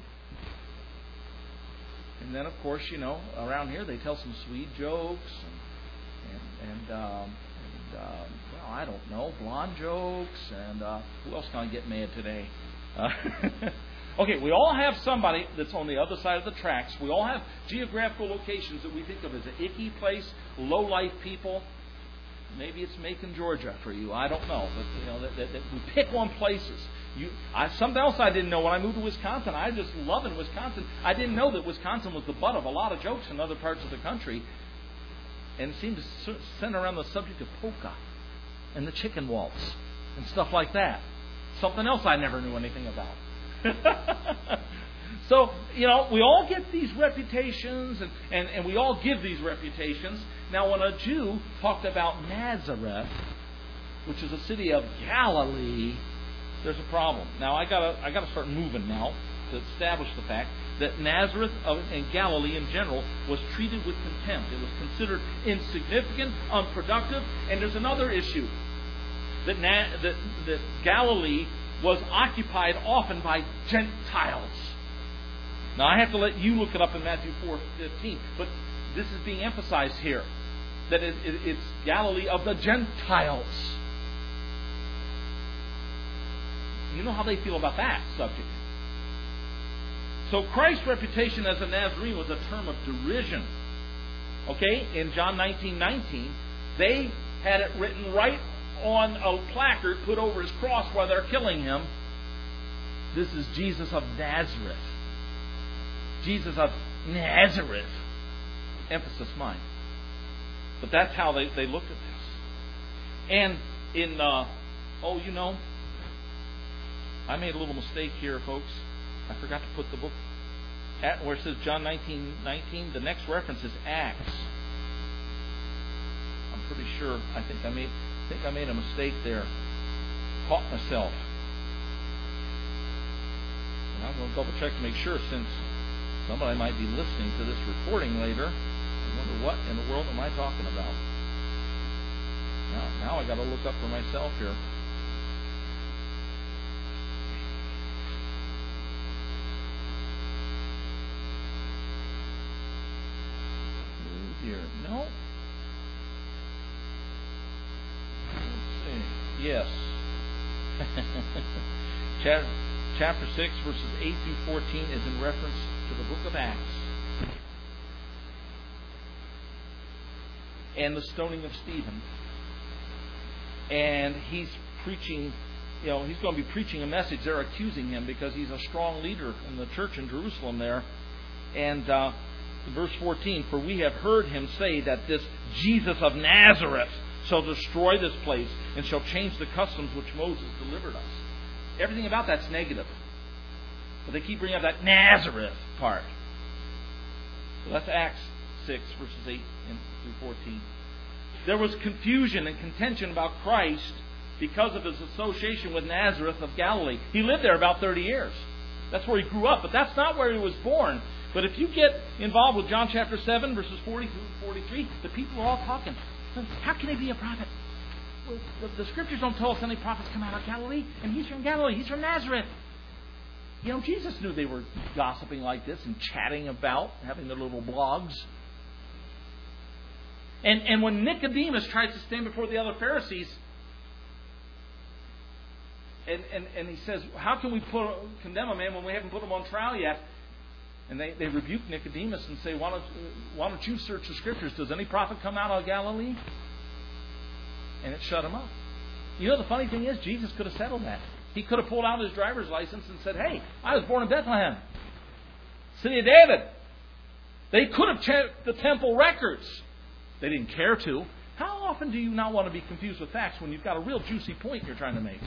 And then, of course, you know, around here they tell some Swede jokes and, and, and, um, and uh, well, I don't know, blonde jokes, and uh, who else can I get mad today? Uh, okay, we all have somebody that's on the other side of the tracks. We all have geographical locations that we think of as an icky place, low-life people. Maybe it's Macon, Georgia for you. I don't know. But, you know, that, that, that we pick on places. You, I, something else I didn't know when I moved to Wisconsin. I just love in Wisconsin. I didn't know that Wisconsin was the butt of a lot of jokes in other parts of the country. And it seemed to center around the subject of polka and the chicken waltz and stuff like that. Something else I never knew anything about. So, you know, we all get these reputations, and, and, and we all give these reputations. Now, when a Jew talked about Nazareth, which is a city of Galilee, there's a problem. Now, I gotta I gotta start moving now to establish the fact that Nazareth and Galilee in general was treated with contempt. It was considered insignificant, unproductive, and there's another issue that Na- that, that Galilee was occupied often by Gentiles. Now, I have to let you look it up in Matthew four fifteen, but this is being emphasized here, that it, it, it's Galilee of the Gentiles. You know how they feel about that subject. So Christ's reputation as a Nazarene was a term of derision. Okay, in John nineteen nineteen, they had it written right on a placard put over his cross while they're killing him. This is Jesus of Nazareth. Jesus of Nazareth. Emphasis mine. But that's how they, they looked at this. And in, uh, oh, you know, I made a little mistake here, folks. I forgot to put the book at where it says John nineteen nineteen. The next reference is Acts. I'm pretty sure. I think I made. I think I made a mistake there. Caught myself. And I'm going to double check to make sure, since somebody might be listening to this recording later. I wonder what in the world am I talking about? Now, now I got to look up for myself here. Here. No. Let's see. Yes. Chapter six, verses eight through fourteen is in reference to the book of Acts. And the stoning of Stephen. And he's preaching, you know, he's going to be preaching a message. They're accusing him because he's a strong leader in the church in Jerusalem there. And, uh, verse fourteen, for we have heard him say that this Jesus of Nazareth shall destroy this place and shall change the customs which Moses delivered us. Everything about that's negative. But they keep bringing up that Nazareth part. So that's Acts six, verses eight through fourteen. There was confusion and contention about Christ because of his association with Nazareth of Galilee. He lived there about thirty years. That's where he grew up, but that's not where he was born. But if you get involved with John chapter seven, verses forty through forty-three, the people are all talking. How can he be a prophet? Well, the, the scriptures don't tell us any prophets come out of Galilee, and he's from Galilee. He's from Nazareth. You know, Jesus knew they were gossiping like this and chatting about, having their little blogs. And, and when Nicodemus tries to stand before the other Pharisees, and, and, and he says, how can we put, condemn a man when we haven't put him on trial yet? And they, they rebuke Nicodemus and say, why don't, why don't you search the Scriptures? Does any prophet come out of Galilee? And it shut him up. You know, the funny thing is, Jesus could have settled that. He could have pulled out his driver's license and said, hey, I was born in Bethlehem, city of David. They could have checked the temple records. They didn't care to. How often do you not want to be confused with facts when you've got a real juicy point you're trying to make?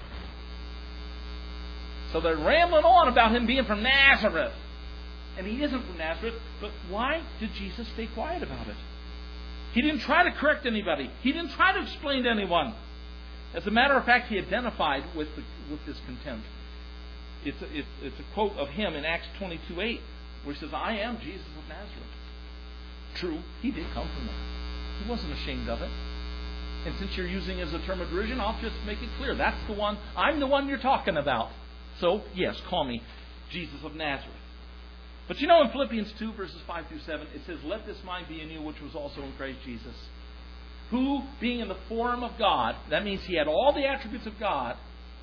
So they're rambling on about him being from Nazareth. And he isn't from Nazareth. But why did Jesus stay quiet about it? He didn't try to correct anybody. He didn't try to explain to anyone. As a matter of fact, he identified with the, with this contempt. It's a, it's, it's a quote of him in Acts twenty-two eight, where he says, I am Jesus of Nazareth. True, he did come from there. He wasn't ashamed of it. And since you're using it as a term of derision, I'll just make it clear. That's the one, I'm the one you're talking about. So, yes, call me Jesus of Nazareth. But you know, in Philippians two, verses five through seven, it says, let this mind be in you, which was also in Christ Jesus, who, being in the form of God, that means he had all the attributes of God,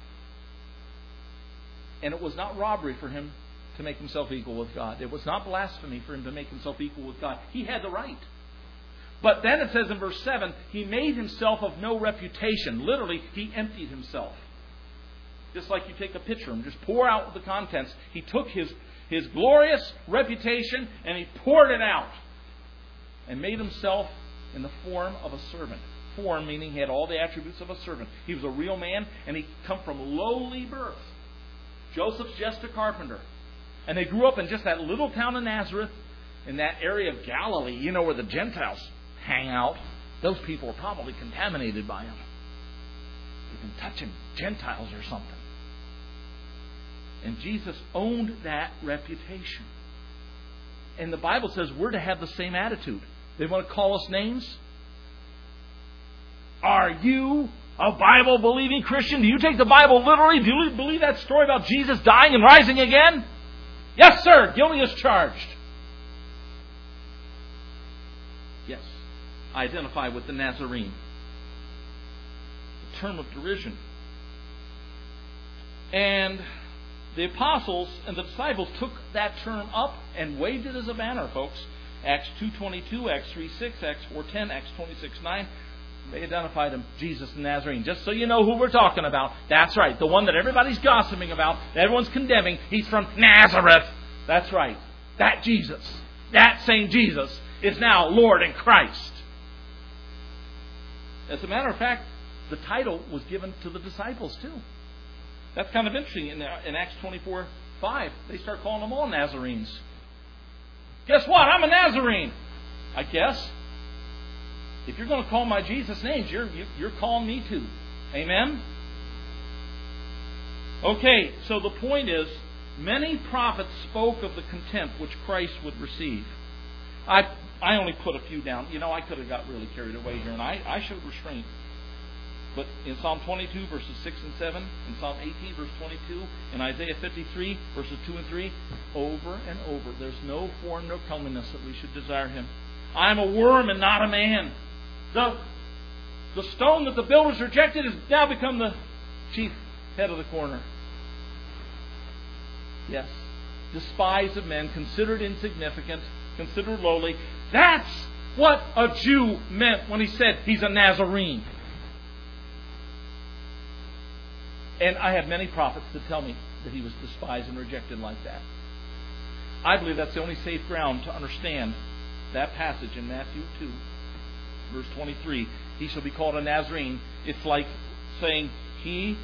and it was not robbery for him to make himself equal with God. It was not blasphemy for him to make himself equal with God. He had the right. But then it says in verse seven, he made himself of no reputation. Literally, he emptied himself. Just like you take a pitcher and just pour out the contents. He took his, his glorious reputation and he poured it out. And made himself in the form of a servant. Form meaning he had all the attributes of a servant. He was a real man and he come from lowly birth. Joseph's just a carpenter. And they grew up in just that little town of Nazareth, in that area of Galilee, you know, where the Gentiles hang out. Those people are probably contaminated by him. You've been touching Gentiles or something. And Jesus owned that reputation. And the Bible says we're to have the same attitude. They want to call us names. Are you a Bible-believing Christian? Do you take the Bible literally? Do you believe that story about Jesus dying and rising again? Yes, sir. Guilty as charged. Yes. I identify with the Nazarene. The term of derision. And the apostles and the disciples took that term up and waved it as a banner, folks. Acts two twenty-two, Acts three six, Acts four ten, Acts twenty-six nine. They identified him, Jesus the Nazarene. Just so you know who we're talking about. That's right. The one that everybody's gossiping about, that everyone's condemning. He's from Nazareth. That's right. That Jesus, that same Jesus, is now Lord and Christ. As a matter of fact, the title was given to the disciples too. That's kind of interesting. In, in Acts twenty-four five, they start calling them all Nazarenes. Guess what? I'm a Nazarene. I guess. If you're going to call my Jesus names, you're, you're calling me too. Amen? Okay, so the point is, many prophets spoke of the contempt which Christ would receive. I I only put a few down. You know, I could have got really carried away here, and I, I should have restrained. But in Psalm twenty-two, verses six and seven, in Psalm eighteen, verse twenty-two, in Isaiah fifty-three, verses two and three, over and over, there's no form nor comeliness that we should desire him. I am a worm and not a man. The, the stone that the builders rejected has now become the chief head of the corner. Yes. Despised of men, considered insignificant, considered lowly. That's what a Jew meant when he said he's a Nazarene. And I have many prophets that tell me that he was despised and rejected like that. I believe that's the only safe ground to understand that passage in Matthew two, verse twenty-three. He shall be called a Nazarene. It's like saying he,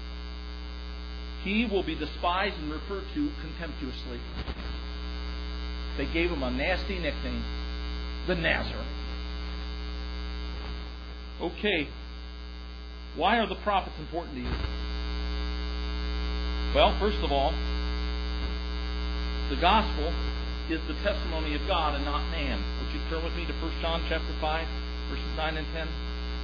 he will be despised and referred to contemptuously. They gave him a nasty nickname, the Nazarene. Okay, why are the prophets important to you? Well, first of all, The gospel is the testimony of God and not man. Would you turn with me to First John chapter five, verses nine and ten?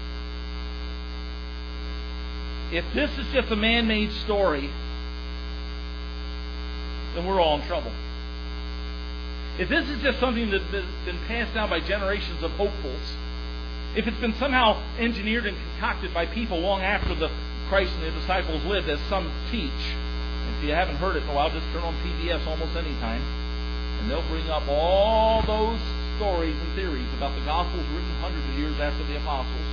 If this is just a man-made story, then we're all in trouble. If this is just something that's been passed down by generations of hopefuls, if it's been somehow engineered and concocted by people long after the Christ and the disciples lived, as some teach, if you haven't heard it in a while, just turn on P B S almost any time, and they'll bring up all those stories and theories about the Gospels written hundreds of years after the apostles.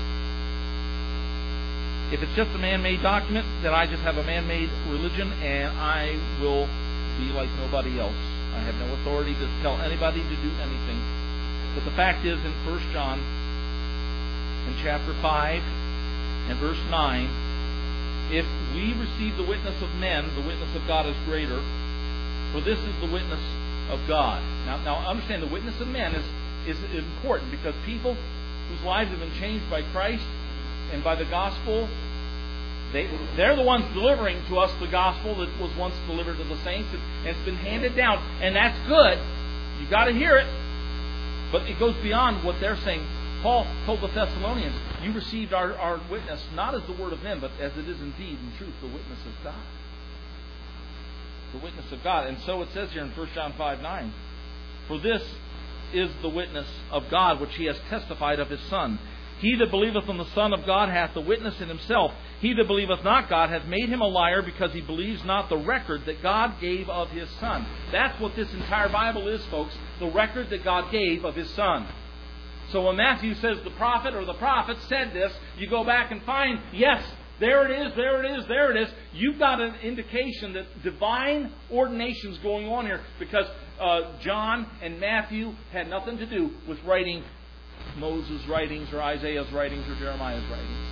If it's just a man-made document, then I just have a man-made religion, and I will be like nobody else. I have no authority to tell anybody to do anything. But the fact is, in First John, in chapter five and verse nine, if we receive the witness of men, the witness of God is greater, for this is the witness of God. Now, now understand, the witness of men is, is important, because people whose lives have been changed by Christ and by the gospel, they, they're the ones delivering to us the gospel that was once delivered to the saints, and it's been handed down, and that's good. You've got to hear it, but it goes beyond what they're saying. Paul told the Thessalonians, you received our, our witness not as the word of men, but as it is indeed in truth the witness of God. The witness of God. And so it says here in First John five nine, for this is the witness of God which he has testified of his Son. He that believeth on the Son of God hath the witness in himself. He that believeth not God hath made him a liar, because he believes not the record that God gave of his Son. That's what this entire Bible is, folks. The record that God gave of his Son. So when Matthew says the prophet or the prophet said this, you go back and find, yes, there it is, there it is, there it is. You've got an indication that divine ordination is going on here, because uh, John and Matthew had nothing to do with writing Moses' writings or Isaiah's writings or Jeremiah's writings.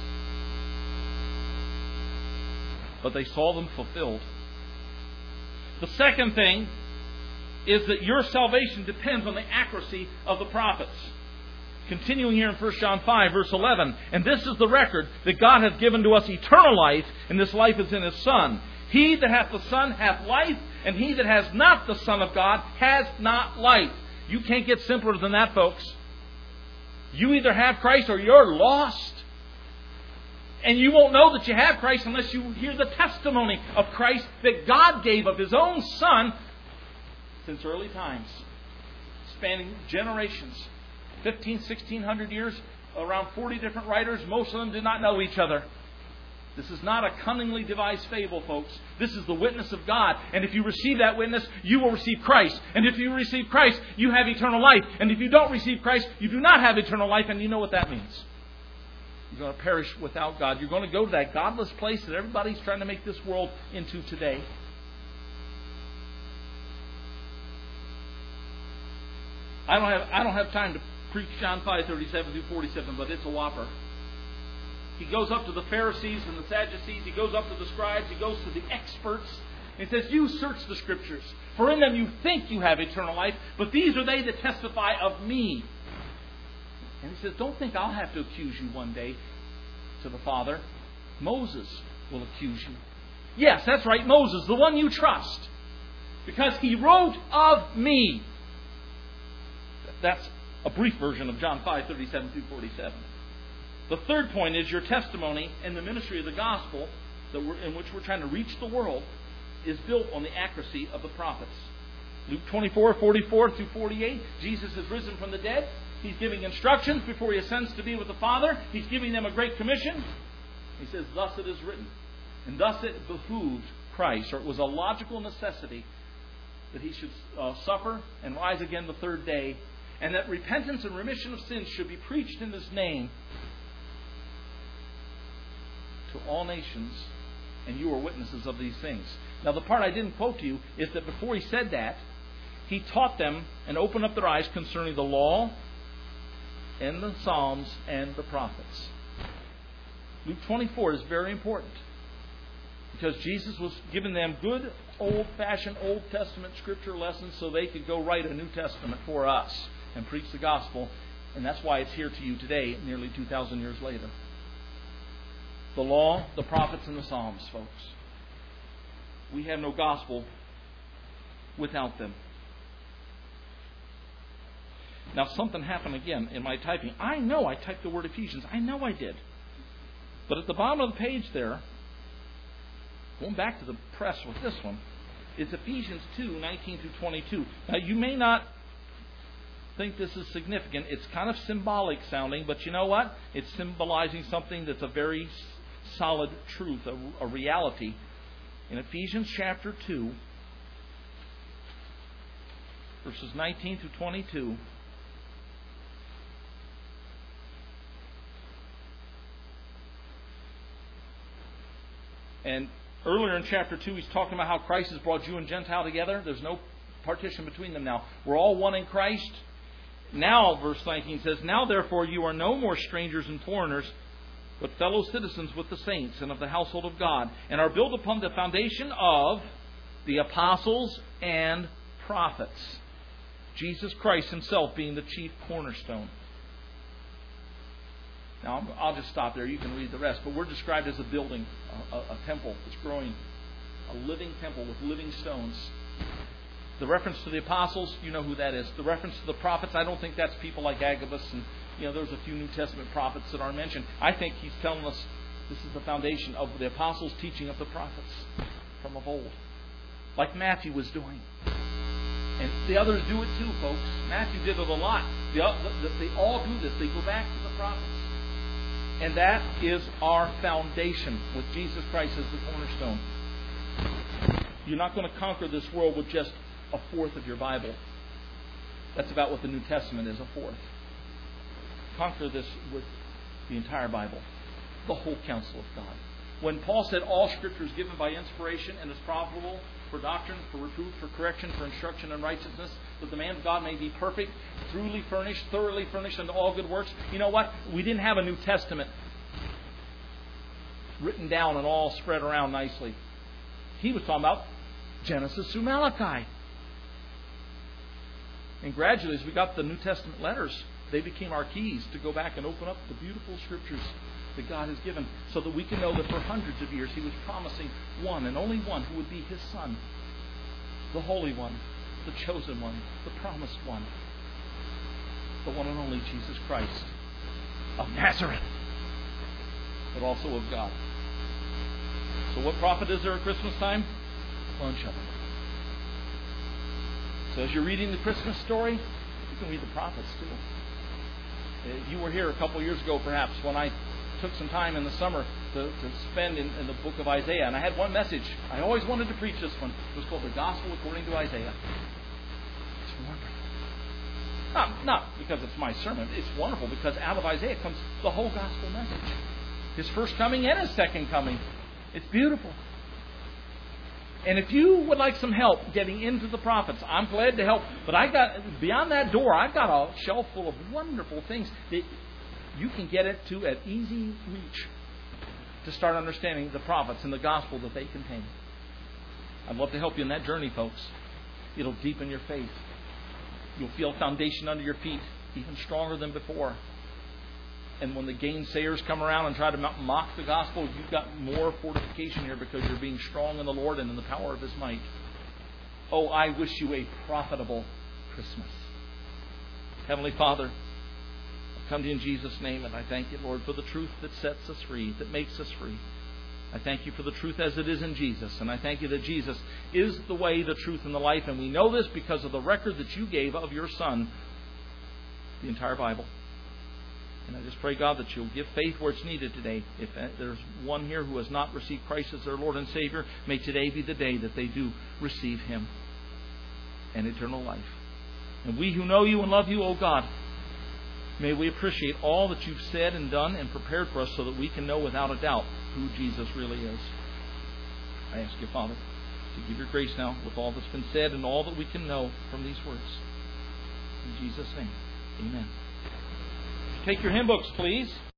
But they saw them fulfilled. The second thing is that your salvation depends on the accuracy of the prophets. Continuing here in First John five, verse eleven, and this is the record, that God hath given to us eternal life, and this life is in his Son. He that hath the Son hath life, and he that has not the Son of God has not life. You can't get simpler than that, folks. You either have Christ or you're lost. And you won't know that you have Christ unless you hear the testimony of Christ that God gave of his own Son since early times, spanning generations. fifteen, sixteen hundred years, around forty different writers. Most of them did not know each other. This is not a cunningly devised fable, folks. This is the witness of God. And if you receive that witness, you will receive Christ. And if you receive Christ, you have eternal life. And if you don't receive Christ, you do not have eternal life. And you know what that means. You're going to perish without God. You're going to go to that godless place that everybody's trying to make this world into today. I don't have, I don't have time to preach John five thirty-seven through forty-seven, but it's a whopper. He goes up to the Pharisees and the Sadducees. He goes up to the scribes. He goes to the experts. And he says, you search the Scriptures, for in them you think you have eternal life, but these are they that testify of me. And he says, don't think I'll have to accuse you one day to the Father. Moses will accuse you. Yes, that's right, Moses, the one you trust. Because he wrote of me. That's a brief version of John five thirty-seven through forty-seven. The third point is your testimony and the ministry of the gospel that we're, in which we're trying to reach the world is built on the accuracy of the prophets. Luke twenty-four, forty-four through forty-eight, Jesus has risen from the dead. He's giving instructions before he ascends to be with the Father. He's giving them a great commission. He says, thus it is written. And thus it behooved Christ, or it was a logical necessity, that he should uh, suffer and rise again the third day, and that repentance and remission of sins should be preached in his name to all nations, and you are witnesses of these things. Now, the part I didn't quote to you is that before he said that, he taught them and opened up their eyes concerning the law and the Psalms and the prophets. Luke twenty-four is very important, because Jesus was giving them good, old-fashioned, Old Testament Scripture lessons so they could go write a New Testament for us and preach the gospel. And that's why it's here to you today, nearly two thousand years later. The law, the prophets, and the Psalms, folks. We have no gospel without them. Now, something happened again in my typing. I know I typed the word Ephesians. I know I did. But at the bottom of the page there, going back to the press with this one, is Ephesians two, nineteen through twenty-two. Now, you may not think this is significant. It's kind of symbolic sounding, but you know what? It's symbolizing something that's a very solid truth, a, a reality. In Ephesians chapter two, verses nineteen through twenty-two, and earlier in chapter two, he's talking about how Christ has brought Jew and Gentile together. There's no partition between them now. We're all one in Christ. Now, verse nineteen says, "Now therefore you are no more strangers and foreigners, but fellow citizens with the saints and of the household of God, and are built upon the foundation of the apostles and prophets, Jesus Christ himself being the chief cornerstone." Now, I'll just stop there. You can read the rest. But we're described as a building, a, a, a temple that's growing, a living temple with living stones. The reference to the apostles, you know who that is. The reference to the prophets, I don't think that's people like Agabus and, you know, there's a few New Testament prophets that aren't mentioned. I think he's telling us this is the foundation of the apostles' teaching of the prophets from of old, like Matthew was doing. And the others do it too, folks. Matthew did it a lot. They all, they all do this. They go back to the prophets. And that is our foundation, with Jesus Christ as the cornerstone. You're not going to conquer this world with just a fourth of your Bible. That's about what the New Testament is, a fourth. Conquer this with the entire Bible, the whole counsel of God. When Paul said all Scripture is given by inspiration and is profitable for doctrine, for reproof, for correction, for instruction in righteousness, that the man of God may be perfect, truly furnished, thoroughly furnished unto all good works. You know what? We didn't have a New Testament written down and all spread around nicely. He was talking about Genesis through Malachi. And gradually, as we got the New Testament letters, they became our keys to go back and open up the beautiful Scriptures that God has given, so that we can know that for hundreds of years He was promising one and only one who would be His Son, the Holy One, the chosen one, the promised one, the one and only Jesus Christ of Nazareth, but also of God. So what profit is there at Christmas time? A bunch of them. So as you're reading the Christmas story, you can read the prophets too. You were here a couple of years ago, perhaps, when I took some time in the summer to, to spend in, in the book of Isaiah. And I had one message. I always wanted to preach this one. It was called The Gospel According to Isaiah. It's wonderful. Not, not because it's my sermon. It's wonderful because out of Isaiah comes the whole gospel message. His first coming and His second coming. It's beautiful. And if you would like some help getting into the prophets, I'm glad to help. But I got beyond that door, I've got a shelf full of wonderful things that you can get it to at easy reach to start understanding the prophets and the gospel that they contain. I'd love to help you in that journey, folks. It'll deepen your faith. You'll feel a foundation under your feet, even stronger than before. And when the gainsayers come around and try to mock the gospel, you've got more fortification here because you're being strong in the Lord and in the power of His might. Oh, I wish you a profitable Christmas. Heavenly Father, I come to you in Jesus' name, and I thank you, Lord, for the truth that sets us free, that makes us free. I thank you for the truth as it is in Jesus, and I thank you that Jesus is the way, the truth, and the life, and we know this because of the record that you gave of your Son, the entire Bible. And I just pray, God, that you'll give faith where it's needed today. If there's one here who has not received Christ as their Lord and Savior, may today be the day that they do receive Him and eternal life. And we who know you and love you, O God, may we appreciate all that you've said and done and prepared for us so that we can know without a doubt who Jesus really is. I ask you, Father, to give your grace now with all that's been said and all that we can know from these words. In Jesus' name, amen. Take your hymn books, please.